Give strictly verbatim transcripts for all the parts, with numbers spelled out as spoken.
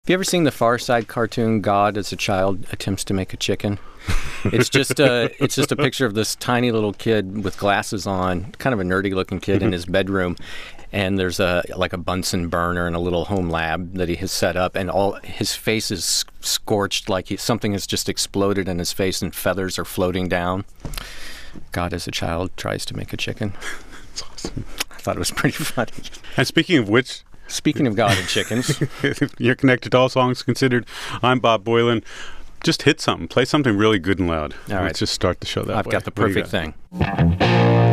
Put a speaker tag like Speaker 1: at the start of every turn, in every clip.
Speaker 1: Have you ever seen the Far Side cartoon, God as a Child Attempts to Make a Chicken? It's just a, it's just a picture of this tiny little kid with glasses on, kind of a nerdy-looking kid in his bedroom, and there's a like a Bunsen burner and a little home lab that he has set up, and all his face is scorched, like he, something has just exploded in his face and feathers are floating down. God as a Child Tries to Make a Chicken.
Speaker 2: That's awesome.
Speaker 1: I thought it was pretty funny.
Speaker 2: And speaking of which...
Speaker 1: Speaking of God and chickens.
Speaker 2: You're connected to All Songs Considered. I'm Bob Boilen. Just hit something. Play something really good and loud.
Speaker 1: All right.
Speaker 2: Let's just start the show that
Speaker 1: I've
Speaker 2: way.
Speaker 1: got the
Speaker 2: What do you
Speaker 1: perfect
Speaker 2: got?
Speaker 1: thing.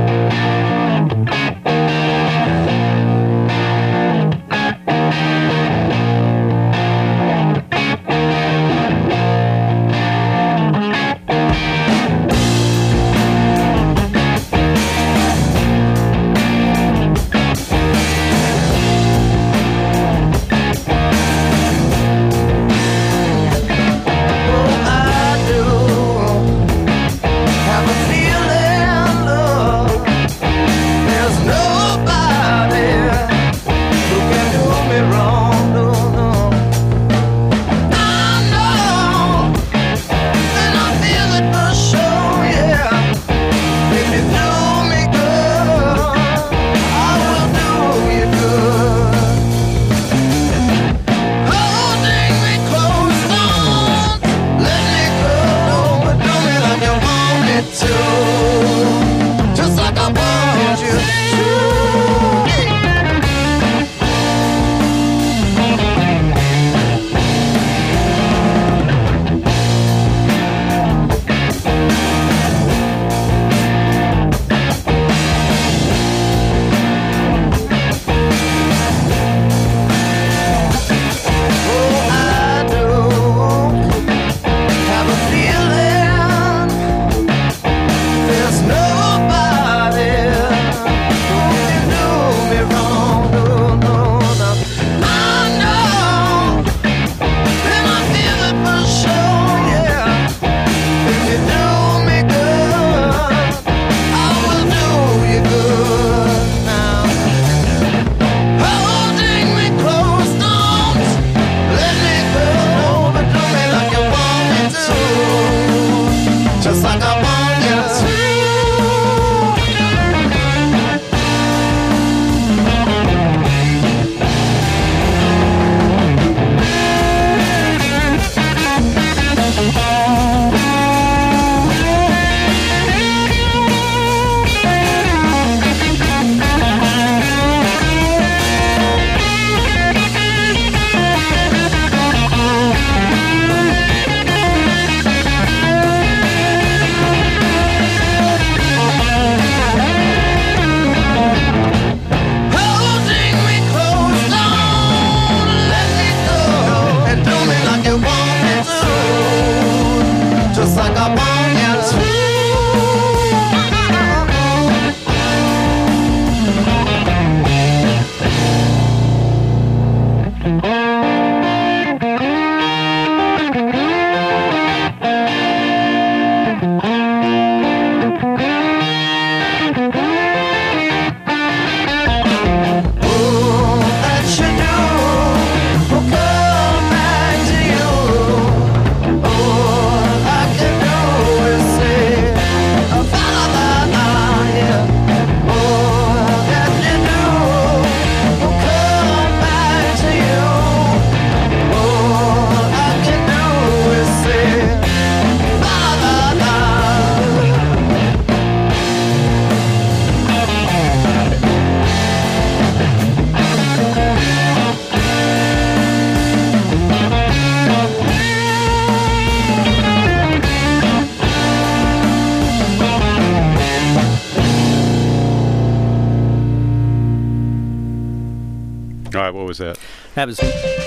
Speaker 2: All right, what was that?
Speaker 1: That was.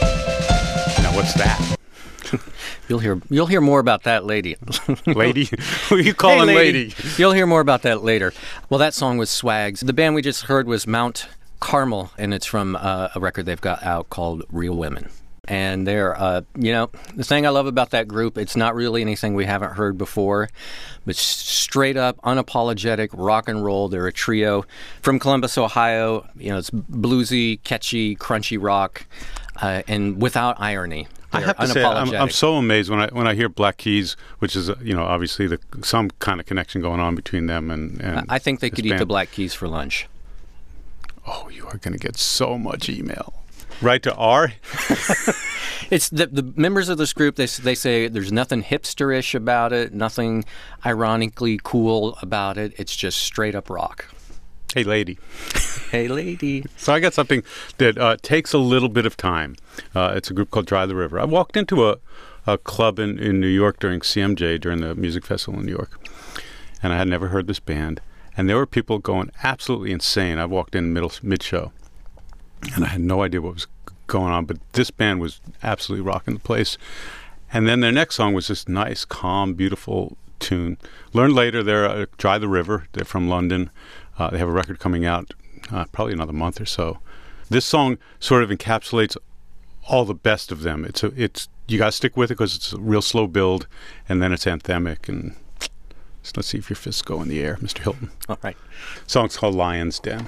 Speaker 2: Now, what's that?
Speaker 1: You'll hear. You'll hear more about that, lady.
Speaker 2: Lady? Who are you calling
Speaker 1: hey, lady?
Speaker 2: lady?
Speaker 1: You'll hear more about that later. Well, that song was Swags. The band we just heard was Mount Carmel, and it's from uh, a record they've got out called Real Women. and they're, uh, you know, the thing I love about that group, it's not really anything we haven't heard before, but straight up, unapologetic rock and roll. They're a trio from Columbus, Ohio. You know, it's bluesy, catchy, crunchy rock, uh, and without irony.
Speaker 2: I have to say, I'm, I'm so amazed when I when I hear Black Keys, which is, you know, obviously the, some kind of connection going on between them and, and
Speaker 1: I think they could
Speaker 2: band.
Speaker 1: eat the Black Keys for lunch.
Speaker 2: Oh, you are going to get so much email. Right to R?
Speaker 1: It's the, the members of this group, they, they say there's nothing hipsterish about it, nothing ironically cool about it. It's just straight up rock.
Speaker 2: Hey, lady.
Speaker 1: Hey, lady.
Speaker 2: So I got something that uh, takes a little bit of time. Uh, it's a group called Dry the River. I walked into a, a club in, in New York during C M J, during the music festival in New York, and I had never heard this band. And there were people going absolutely insane. I walked in middle mid-show, and I had no idea what was going on, but this band was absolutely rocking the place. And then their next song was this nice, calm, beautiful tune. Learned later they're uh, Dry the River. They're from London. Uh, they have a record coming out uh, probably another month or so. This song sort of encapsulates all the best of them. It's a, it's you got to stick with it because it's a real slow build, and then it's anthemic. And so let's see if your fists go in the air, Mister Hilton.
Speaker 1: All right.
Speaker 2: Song's called Lion's Den.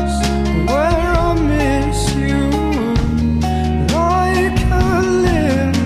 Speaker 3: Where I miss you, like a limb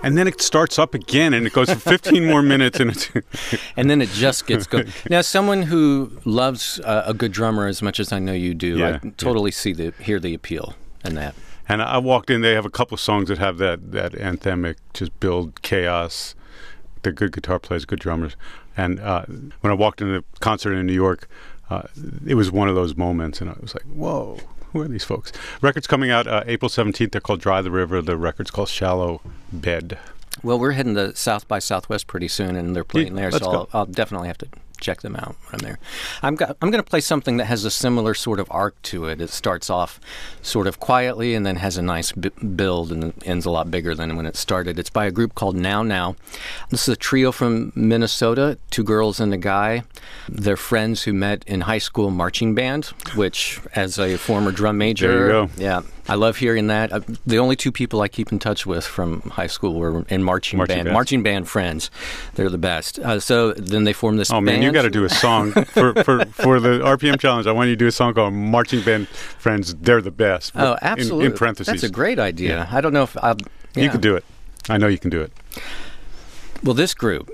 Speaker 2: and then it starts up again, and it goes for fifteen more minutes, and it's
Speaker 1: and then it just gets good. Now, someone who loves uh, a good drummer as much as I know you do,
Speaker 2: Yeah,
Speaker 1: I totally see the hear the appeal in that.
Speaker 2: And I walked in, they have a couple of songs that have that, that anthemic, just build chaos. They're good guitar players, good drummers. And uh, when I walked into the concert in New York, uh, it was one of those moments, and I was like, whoa, who are these folks? Record's coming out uh, April seventeenth. They're called Dry the River. The record's called Shallow Bed.
Speaker 1: Well, we're heading to South by Southwest pretty soon, and they're playing
Speaker 2: Yeah,
Speaker 1: there, so
Speaker 2: let's go.
Speaker 1: I'll, I'll definitely have to check them out when I'm there. I'm, go- I'm going to play something that has a similar sort of arc to it. It starts off sort of quietly and then has a nice b- build and ends a lot bigger than when it started. It's by a group called Now Now. This is a trio from Minnesota, two girls and a guy. They're friends who met in high school marching band, which, as a former drum major,
Speaker 2: There you go.
Speaker 1: yeah, I love hearing that. Uh, the only two people I keep in touch with from high school were in marching,
Speaker 2: Marching
Speaker 1: band.
Speaker 2: bands.
Speaker 1: Marching band friends. They're the best. Uh, so then they formed this
Speaker 2: Oh, man,
Speaker 1: band.
Speaker 2: you got to do a song for, for, for the R P M Challenge. I want you to do a song called Marching Band Friends, They're the Best.
Speaker 1: Oh,
Speaker 2: in-
Speaker 1: absolutely.
Speaker 2: In, parentheses.
Speaker 1: That's a great idea.
Speaker 2: Yeah.
Speaker 1: I don't know if I'll...
Speaker 2: You
Speaker 1: yeah.
Speaker 2: can do it. I know you can do it.
Speaker 1: Well, this group...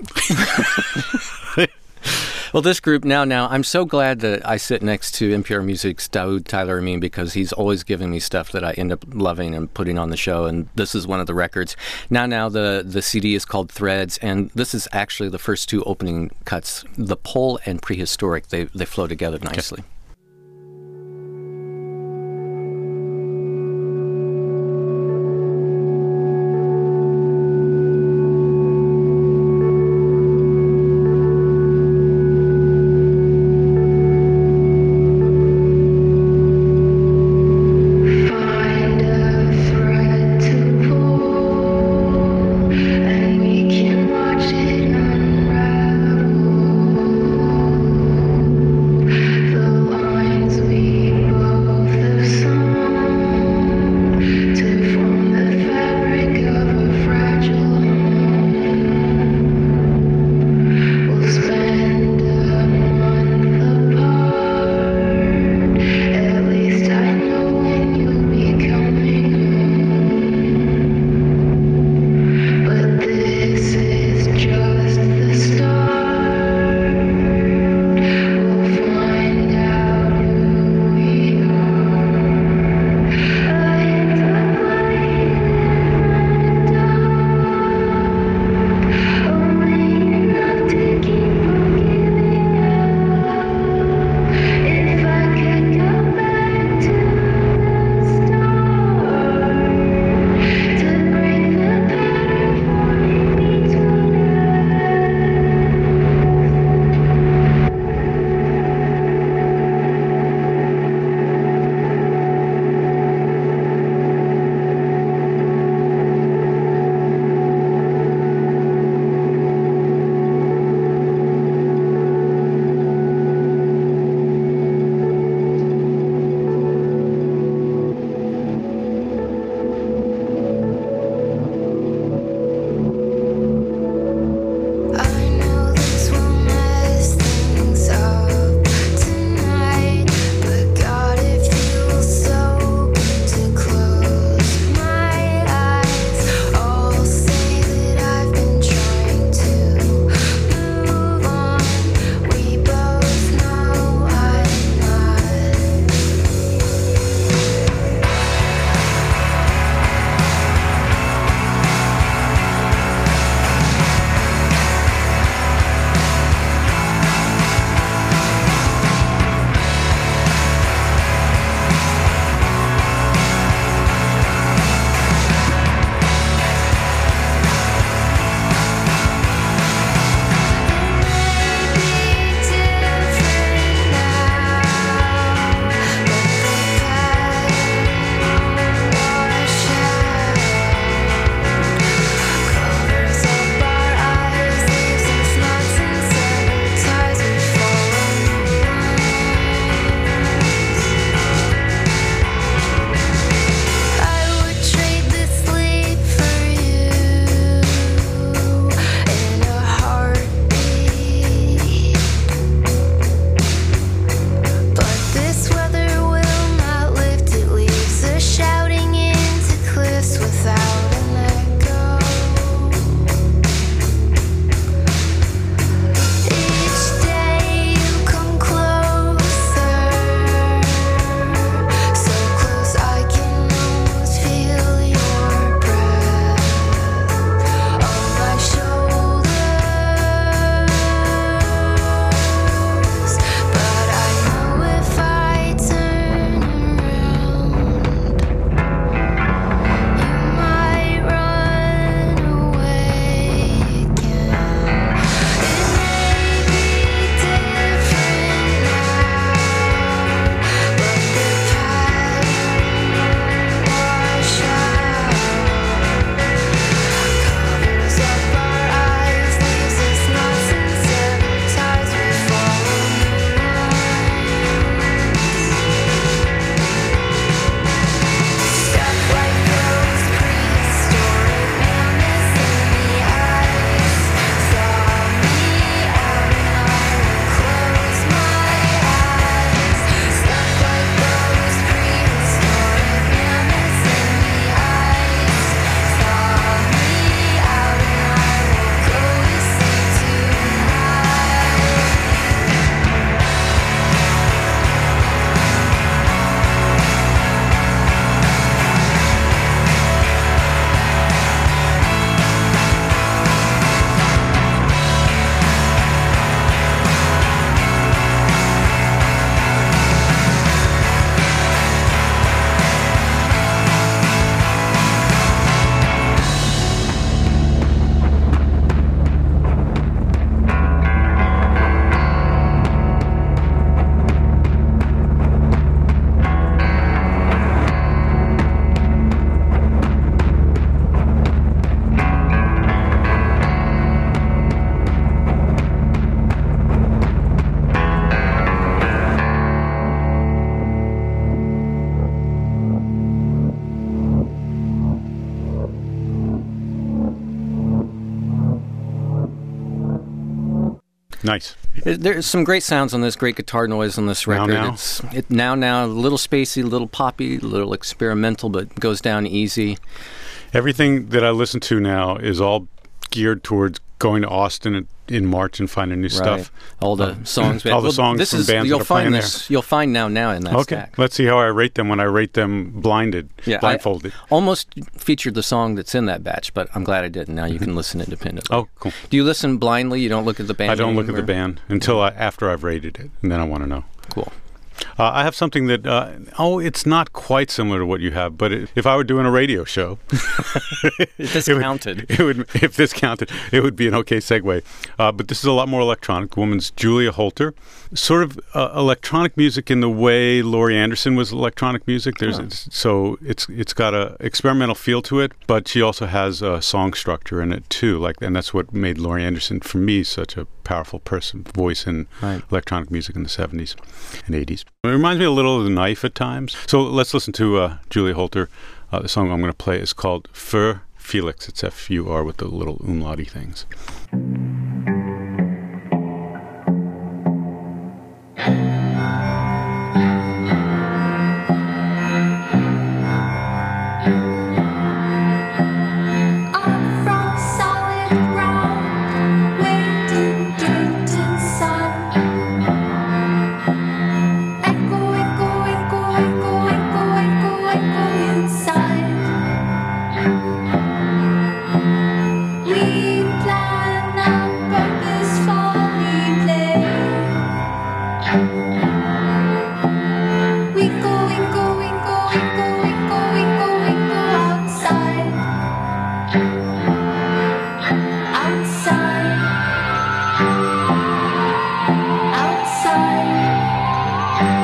Speaker 1: Well, this group, Now Now, I'm so glad that I sit next to N P R Music's Daoud Tyler Amin, because he's always giving me stuff that I end up loving and putting on the show, and this is one of the records. Now Now, the, the C D is called Threads, and this is actually the first two opening cuts. The Pole and Prehistoric, they, they flow together nicely.
Speaker 3: Find a thread to pull, and we can watch it unravel. The
Speaker 2: Nice.
Speaker 1: It- There's some great sounds on this, great guitar noise on this
Speaker 2: Now,
Speaker 1: record.
Speaker 2: now?
Speaker 1: It's it, now now a little spacey, a little poppy, a little experimental, but goes down easy.
Speaker 2: Everything that I listen to now is all geared towards going to Austin in- in March and finding new stuff.
Speaker 1: All the songs,
Speaker 2: all the
Speaker 1: well,
Speaker 2: songs
Speaker 1: this
Speaker 2: from
Speaker 1: is,
Speaker 2: bands
Speaker 1: you'll
Speaker 2: that are
Speaker 1: find
Speaker 2: playing
Speaker 1: this. You'll find now now in that
Speaker 2: Okay,
Speaker 1: stack.
Speaker 2: let's see how I rate them when I rate them blinded,
Speaker 1: Yeah, I-
Speaker 2: blindfolded.
Speaker 1: Almost featured the song that's in that batch, but I'm glad I didn't. Now you can listen independently.
Speaker 2: Oh, cool.
Speaker 1: Do you listen blindly? You don't look at the band
Speaker 2: I don't look
Speaker 1: name
Speaker 2: at the
Speaker 1: or-
Speaker 2: band until I, after I've rated it, and then I want to know.
Speaker 1: Cool.
Speaker 2: Uh, I have something that, uh, oh, it's not quite similar to what you have, but it, if I were doing a radio show,
Speaker 1: This
Speaker 2: it would-
Speaker 1: counted.
Speaker 2: It would, if this counted, it would be an okay segue. Uh, but this is a lot more electronic. The woman's Julia Holter, sort of uh, electronic music in the way Laurie Anderson was electronic music. There's
Speaker 1: Oh.
Speaker 2: it's, so it's it's got a experimental feel to it, but she also has a song structure in it too. Like, and that's what made Laurie Anderson for me such a powerful person, voice in
Speaker 1: Right.
Speaker 2: electronic music in the seventies and eighties. It reminds me a little of The Knife at times. So let's listen to uh, Julia Holter. Uh, the song I'm going to play is called Fur Felix. It's F U R with the little umlauty things.
Speaker 3: I'm from solid ground, waiting dirt inside. Echo, echo, echo, echo, echo, echo, echo inside. We plan on purposefully play. We go, we go, we go, we go, we go, we go, we go outside. Outside, outside.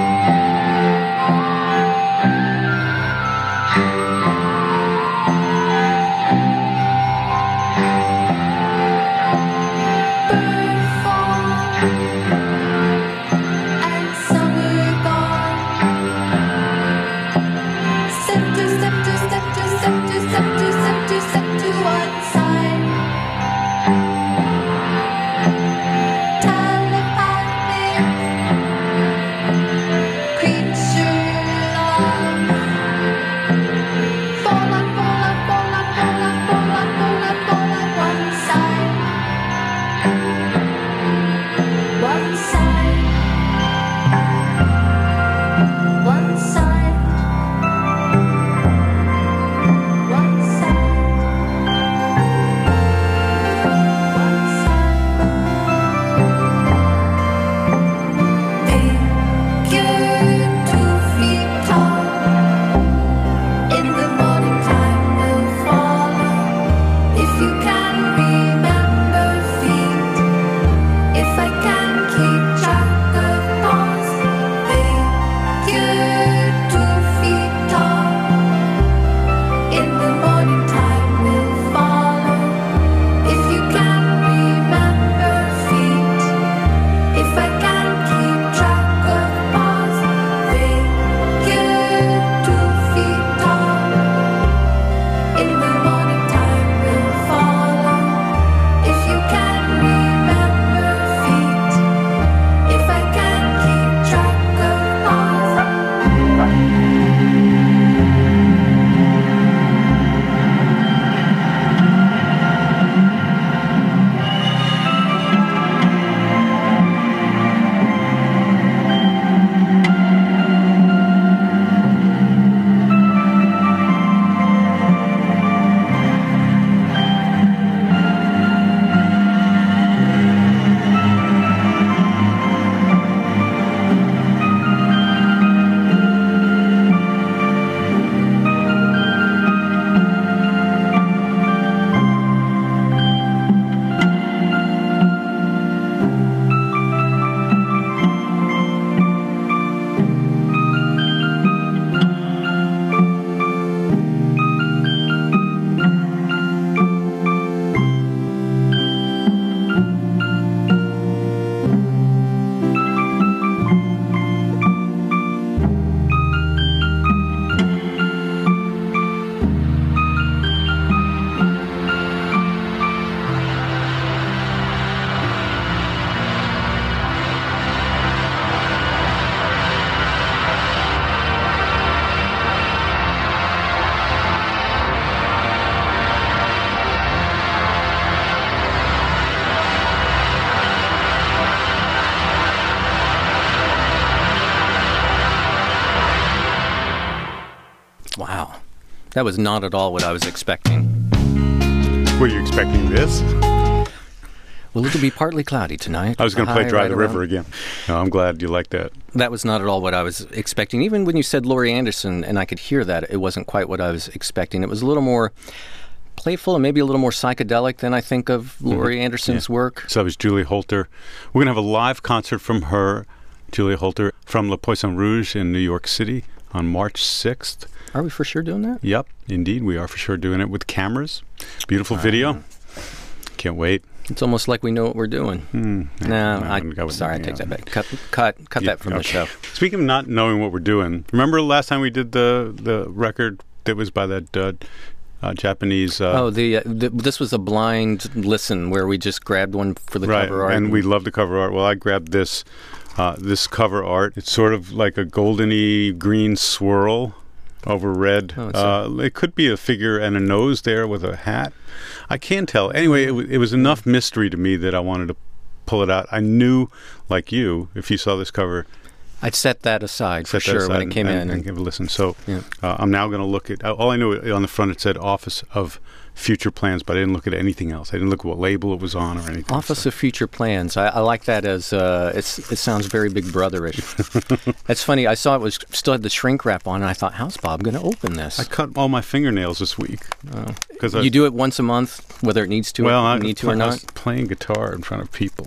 Speaker 1: That was not at all what I was expecting.
Speaker 2: Were you expecting this?
Speaker 1: Well, it'll be partly cloudy tonight.
Speaker 2: I was going to play
Speaker 1: High
Speaker 2: Dry
Speaker 1: right
Speaker 2: the
Speaker 1: around-
Speaker 2: River again. No, I'm glad you like that.
Speaker 1: That was not at all what I was expecting. Even when you said Laurie Anderson, and I could hear that, it wasn't quite what I was expecting. It was a little more playful and maybe a little more psychedelic than I think of Laurie Anderson's work.
Speaker 2: So that was Julie Holter. We're going to have a live concert from her, Julie Holter, from Le Poisson Rouge in New York City on March sixth.
Speaker 1: Are we for sure doing that?
Speaker 2: Yep, indeed. We are for sure doing it with cameras. Beautiful video. Can't wait.
Speaker 1: It's almost like we know what we're doing.
Speaker 2: Hmm.
Speaker 1: No,
Speaker 2: No,
Speaker 1: I,
Speaker 2: I wouldn't go with
Speaker 1: sorry, I
Speaker 2: that,
Speaker 1: take
Speaker 2: yeah.
Speaker 1: that back. Cut, cut, cut
Speaker 2: Yeah,
Speaker 1: that from the
Speaker 2: okay.
Speaker 1: show.
Speaker 2: Speaking of not knowing what we're doing, remember last time we did the, the record that was by that uh, uh, Japanese... Uh,
Speaker 1: Oh, the, uh, the this was a blind listen where we just grabbed one for the
Speaker 2: right,
Speaker 1: cover art.
Speaker 2: and we love the cover art. Well, I grabbed this uh, this cover art. It's sort of like a goldeny green swirl over red.
Speaker 1: Oh, it's
Speaker 2: uh, it could be a figure and a nose there with a hat. I can't tell. Anyway, it, w- it was enough mystery to me that I wanted to pull it out. I knew, like you, if you saw this cover,
Speaker 1: I'd set that aside for
Speaker 2: set that
Speaker 1: sure
Speaker 2: aside
Speaker 1: when it
Speaker 2: and-
Speaker 1: came
Speaker 2: and,
Speaker 1: in.
Speaker 2: and
Speaker 1: And,
Speaker 2: give it a listen. So
Speaker 1: Yeah.
Speaker 2: uh, I'm now going to look at. All I knew on the front it said Office of Future Plans, but I didn't look at anything else. I didn't look at what label it was on or anything.
Speaker 1: Office
Speaker 2: So-
Speaker 1: of Future Plans. I, I like that as uh, it's. It sounds very Big Brotherish. That's funny. I saw it was still had the shrink wrap on, and I thought, how's Bob going to open this?
Speaker 2: I cut all my fingernails this week because I
Speaker 1: you do it once a month, whether it needs to,
Speaker 2: well,
Speaker 1: or
Speaker 2: I
Speaker 1: need
Speaker 2: was
Speaker 1: to or
Speaker 2: play- I
Speaker 1: not.
Speaker 2: was playing guitar in front of people.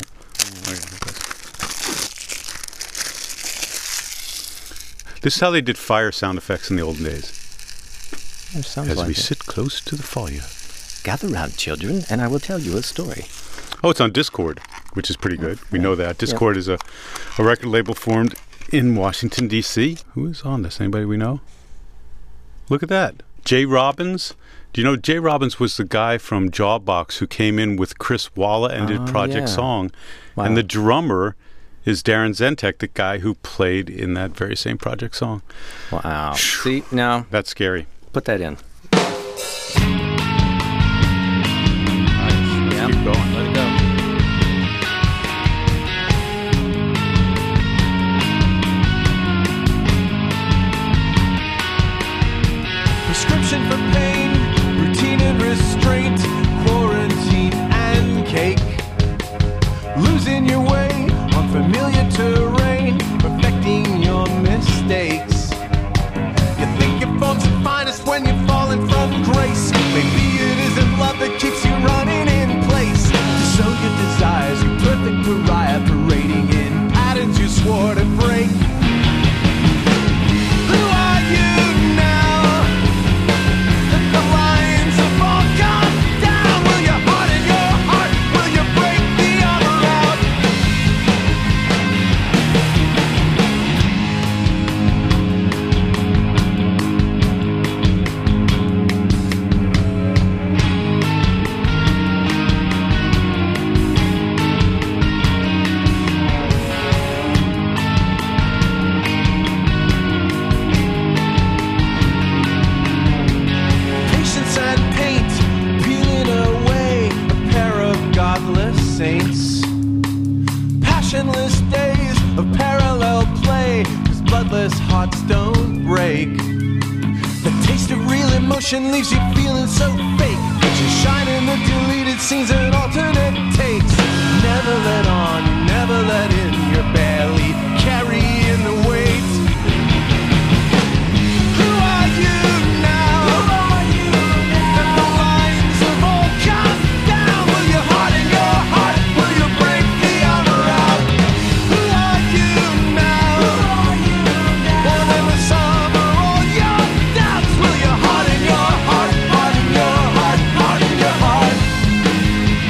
Speaker 2: This is how they did fire sound effects in the olden days.
Speaker 1: It sounds
Speaker 2: As
Speaker 1: like
Speaker 2: we
Speaker 1: it.
Speaker 2: sit close to the fire.
Speaker 1: Gather round, children, and I will tell you a story.
Speaker 2: Oh, it's on Discord, which is pretty good. We know that. Discord is a, a record label formed in Washington, D C Who is on this? Anybody we know? Look at that. Jay Robbins. Do you know Jay Robbins was the guy from Jawbox who came in with Chris Walla and did
Speaker 1: Oh,
Speaker 2: Project
Speaker 1: yeah.
Speaker 2: Song.
Speaker 1: Wow.
Speaker 2: And the drummer is Darren Zentek, the guy who played in that very same Project Song.
Speaker 1: Wow. See, now
Speaker 2: That's scary.
Speaker 1: put that in.
Speaker 2: Let's keep going.
Speaker 1: Let it go.
Speaker 4: Prescription for pain, routine and restraint, quarantine and cake. Losing your way on familiar terrain, perfecting your mistakes. You think your form's the finest when you're falling from grace. Maybe it isn't love that keeps you running in place. To sow your desires, you perfect pariah, parading in patterns you swore to break. Who are you now? The lions have all gone down. Will you harden your heart? Will you break the armor out? Patience and paint, peeling away a pair of godless saints. Passionless days of parallel play, whose bloodless hearts don't break. The taste of real emotion leaves you feeling so fake, but you shine in the deleted scenes and alternate takes. Never let on, you never let in, you're barely carrying the weight. Who are you now? Who are you now? That the lines have all come down. Will you harden your heart? Will you break the armor out? Who are you now? Who are you now? More than the sum of all your doubts. Will you harden your heart? Harden your heart. Harden your heart.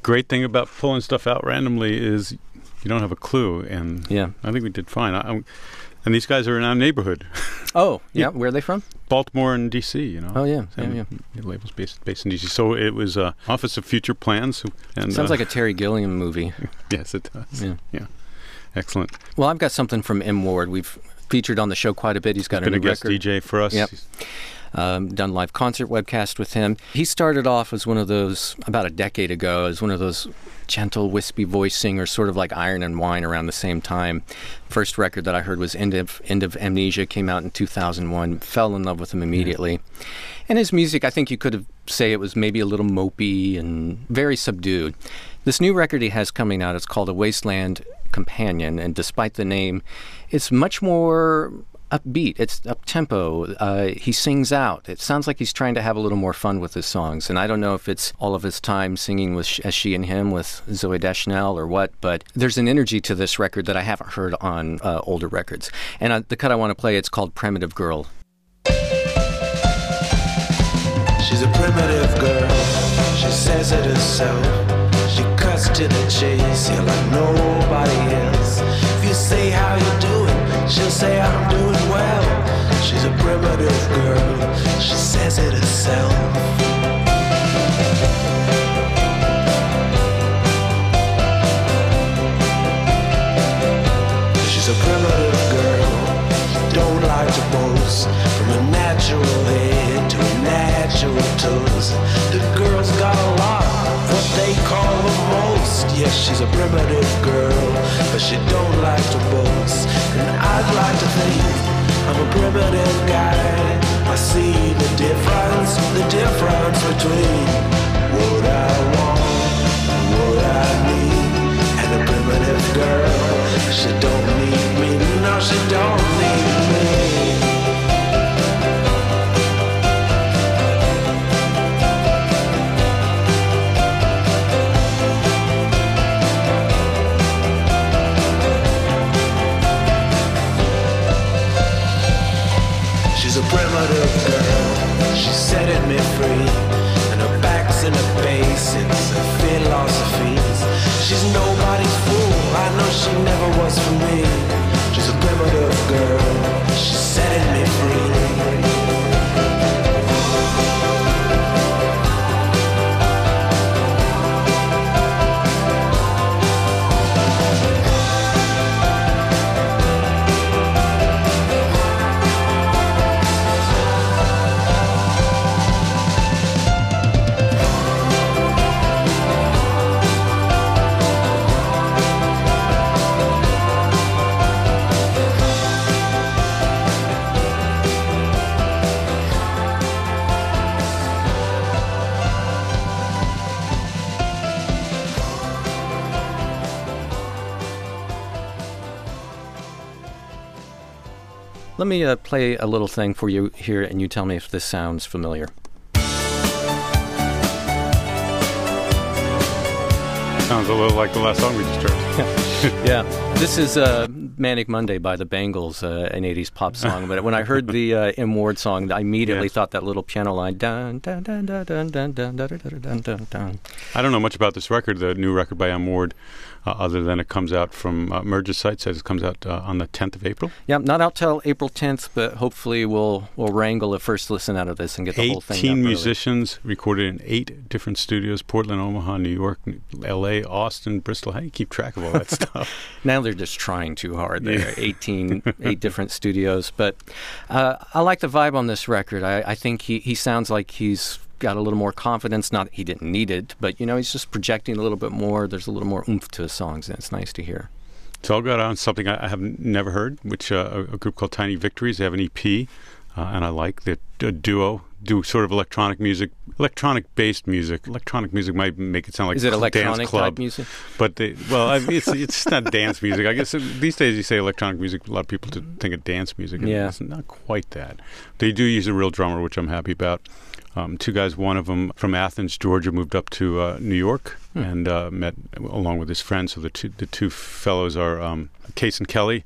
Speaker 2: great thing about pulling stuff out randomly is you don't have a clue, and
Speaker 1: Yeah.
Speaker 2: I think we did fine. I, I, and these guys are in our neighborhood,
Speaker 1: Oh, yeah.
Speaker 2: Yeah.
Speaker 1: Where are they from?
Speaker 2: Baltimore and D C. You know.
Speaker 1: Oh, yeah. Yeah,
Speaker 2: And
Speaker 1: yeah.
Speaker 2: the label's based based in D C. So it was uh, Office of Future Plans. And
Speaker 1: Sounds
Speaker 2: uh,
Speaker 1: like a Terry Gilliam movie.
Speaker 2: yes, it does.
Speaker 1: Yeah.
Speaker 2: Yeah, excellent.
Speaker 1: Well, I've got something from M. Ward. We've featured on the show quite a bit. He's got
Speaker 2: Been
Speaker 1: a
Speaker 2: a
Speaker 1: new
Speaker 2: guest
Speaker 1: record.
Speaker 2: D J for us.
Speaker 1: Yep. Um, done live concert webcast with him. He started off as one of those, about a decade ago, as one of those gentle, wispy voice singers, sort of like Iron and Wine around the same time. First record that I heard was End of, End of Amnesia, came out in two thousand one. Fell in love with him immediately. And his music, I think you could have say it was maybe a little mopey and very subdued. This new record he has coming out, it's called A Wasteland Companion, and despite the name, it's much more upbeat. It's up-tempo. Uh, he sings out. It sounds like he's trying to have a little more fun with his songs, and I don't know if it's all of his time singing with sh- as She and Him with Zooey Deschanel or what, but there's an energy to this record that I haven't heard on uh, older records. And uh, the cut I want to play, it's called Primitive Girl.
Speaker 5: She's a primitive girl, she says it herself. She cuts to the chase, yeah, like nobody else. If you say how you're doing, she'll say I'm doing well. She's a primitive girl, she says it herself. She's a primitive girl, she don't like to boast. From a natural head to a natural toes, the girl's got a lot, what they call the most. Yes, she's a primitive girl, but she don't like to boast. And I'd like to think I'm a primitive guy. I see the difference, the difference between what I want and what I need. And a primitive girl, she don't need me, no, she don't need me. She's a primitive girl, she's setting me free. And her back's in her basics, her philosophies. She's nobody's fool, I know she never was for me. She's a primitive girl, she's setting me free.
Speaker 1: Let me uh, play a little thing for you here, and you tell me if this sounds familiar.
Speaker 2: Sounds a little like the last song we just heard.
Speaker 1: Yeah, this is uh, Manic Monday by the Bangles, uh, an eighties pop song. But when I heard the uh, M. Ward song, I immediately
Speaker 2: Yes.
Speaker 1: thought that little piano line. Dun, dun, dun, dun, dun, dun, dun, dun, dun, dun, dun, dun.
Speaker 2: I don't know much about this record, the new record by M. Ward, uh, other than it comes out from uh, Merge's site, says it comes out uh, on the tenth of April.
Speaker 1: Yeah, not out till April tenth, but hopefully we'll we'll wrangle a first listen out of this and get the whole thing.
Speaker 2: eighteen
Speaker 1: up early.
Speaker 2: musicians recorded in eight different studios: Portland, Omaha, New York, L A, Austin, Bristol. How do you keep track of all that stuff?
Speaker 1: Now they're just trying too hard. There,
Speaker 2: Yeah.
Speaker 1: eighteen, eight different studios. But uh, I like the vibe on this record. I, I think he, he sounds like he's got a little more confidence. Not that he didn't need it, but you know, he's just projecting a little bit more. There's a little more oomph to his songs, and it's nice to hear.
Speaker 2: So I'll go on something I I have never heard, which uh, a, a group called Tiny Victories. They have an E P, uh, and I like the a duo. Do sort of electronic music, electronic-based music. Electronic music might make it sound like
Speaker 1: Is it
Speaker 2: cl-
Speaker 1: electronic
Speaker 2: dance club
Speaker 1: type music?
Speaker 2: But they, well, I mean, it's it's not dance music. I guess these days you say electronic music, a lot of people to think of dance music. And
Speaker 1: Yeah.
Speaker 2: it's not quite that. They do use a real drummer, which I'm happy about. Um, two guys, one of them from Athens, Georgia, moved up to uh, New York
Speaker 1: Hmm.
Speaker 2: and uh, met along with his friends. So the two the two fellows are um, Case and Kelly.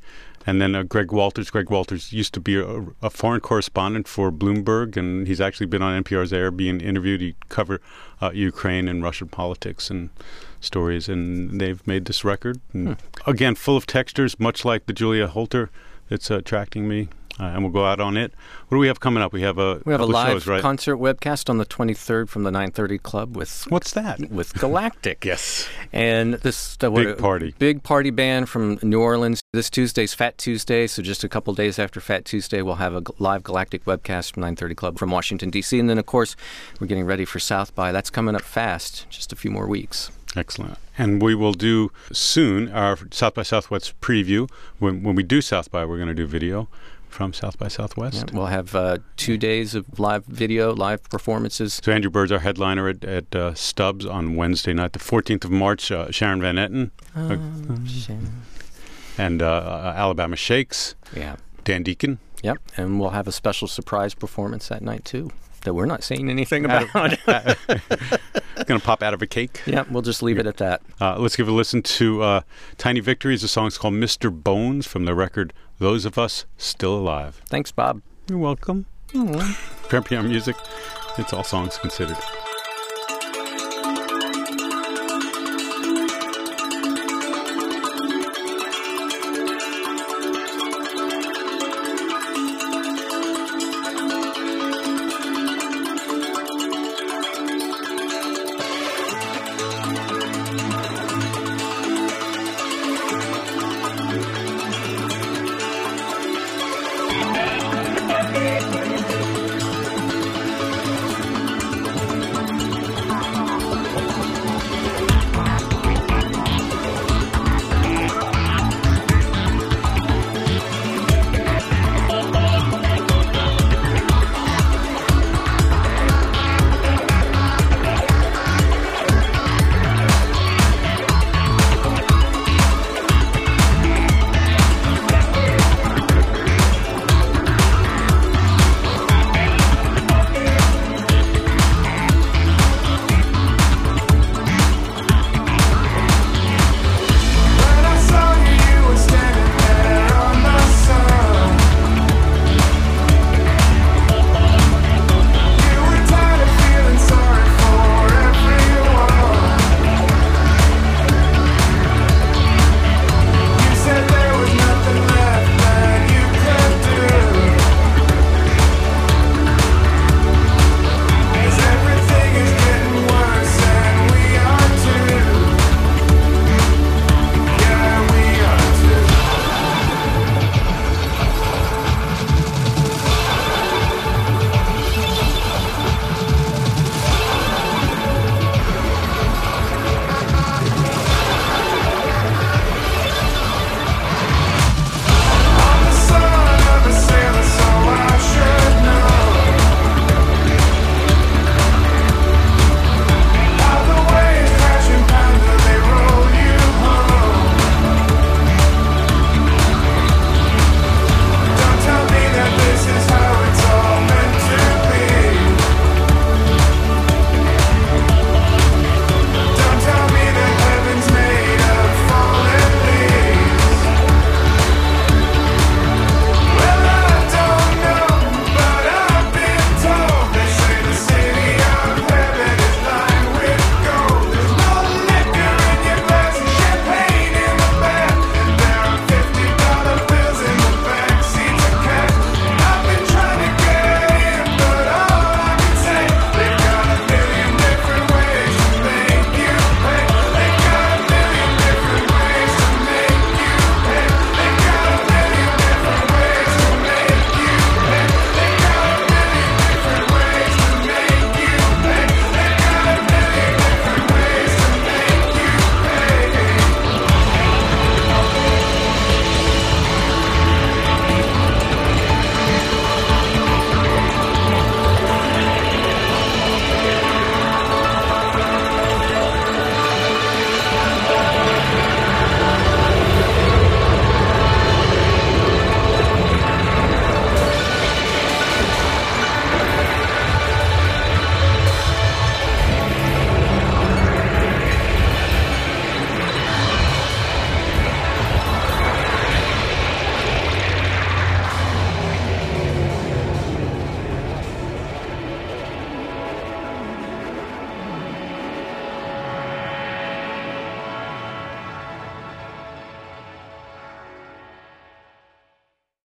Speaker 2: And then uh, Greg Walters. Greg Walters used to be a, a foreign correspondent for Bloomberg, and he's actually been on N P R's air being interviewed. He covered uh, Ukraine and Russian politics and stories, and they've made this record. And
Speaker 1: Hmm.
Speaker 2: again, full of textures, much like the Julia Holter that's uh, attracting me. Uh, and we'll go out on it. What do we have coming up? We have a
Speaker 1: We have a
Speaker 2: couple
Speaker 1: live
Speaker 2: shows, right?
Speaker 1: concert webcast on the twenty-third from the nine thirty Club with
Speaker 2: What's that?
Speaker 1: with Galactic.
Speaker 2: Yes.
Speaker 1: And this uh, what,
Speaker 2: Big party.
Speaker 1: Big party band from New Orleans. This Tuesday's Fat Tuesday, so just a couple days after Fat Tuesday, we'll have a g- live Galactic webcast from nine thirty Club from Washington, D C. And then, of course, we're getting ready for South by. That's coming up fast, just a few more weeks.
Speaker 2: Excellent. And we will do soon our South by Southwest preview. When, when we do South by, we're going to do video from South by Southwest.
Speaker 1: Yeah, we'll have uh, two days of live video, live performances.
Speaker 2: So Andrew Bird's our headliner at, at uh, Stubbs on Wednesday night, the fourteenth of March. Uh, Sharon Van Etten uh, and uh, uh, Alabama Shakes.
Speaker 1: Yeah.
Speaker 2: Dan Deacon.
Speaker 1: Yep. And we'll have a special surprise performance that night, too, that we're not saying anything about.
Speaker 2: Going to pop out of a cake.
Speaker 1: Yeah, we'll just leave it at that.
Speaker 2: Uh, let's give a listen to uh, Tiny Victories. The song's called Mister Bones from the record Those of Us Still Alive.
Speaker 1: Thanks, Bob.
Speaker 2: You're welcome. From P R Music, it's all songs considered.